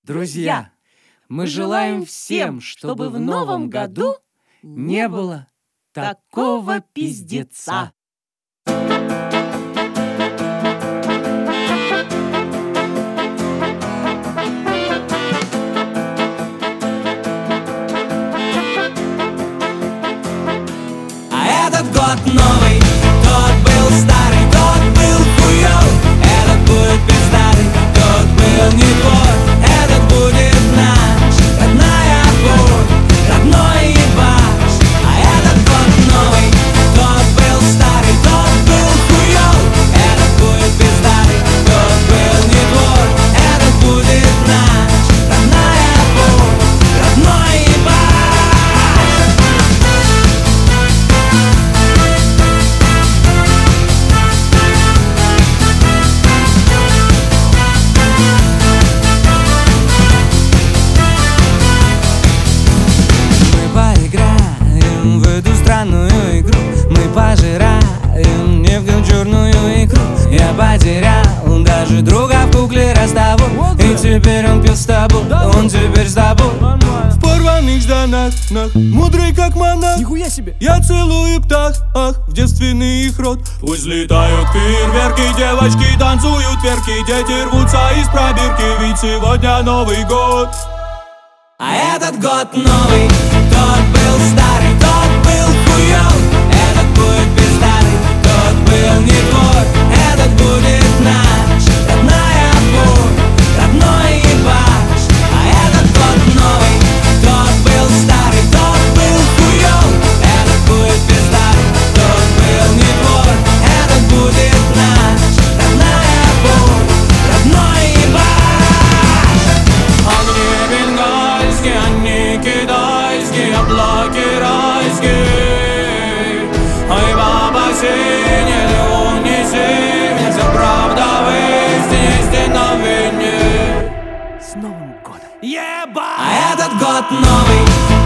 Друзья, мы желаем всем, чтобы в новом году не было такого пиздеца. Этот год новый, тот был старый, тот был хуёв. Этот будет пиздатый, тот был не твой. Этот будет наш, родная боль, родной ебаш. А этот год новый, тот был старый, тот был хуёв. Этот будет пиздатый, тот был не твой. Этот будет наш, родная боль, родной ебаш. В эту странную игру мы пожираем нефтью черную икру. Я потерял даже друга в кукле Ростовой. И теперь он пьет с тобой, он теперь с тобой. В порванных штанах, мудрый как монах. Нихуя себе! Я целую птах, в девственный их рот. Пусть летают фейерверки, девочки танцуют верки, дети рвутся из пробирки, ведь сегодня Новый год. А этот год новый, тот был старый, тот был хуёв. Этот будет пиздатый, тот был не твой. Этот будет наш, родная боль, родной ебаш. А этот год новый, тот был старый, тот был хуёв. Этот будет пиздатый, тот был не твой. Этот будет наш, родная боль, родной ебаш. Огни бенгальские, они китайские, облаки райские. Ой, баба синяя, унеси меня, вся правда в истине, истина в вине. С Новым годом! Еба! А этот год новый,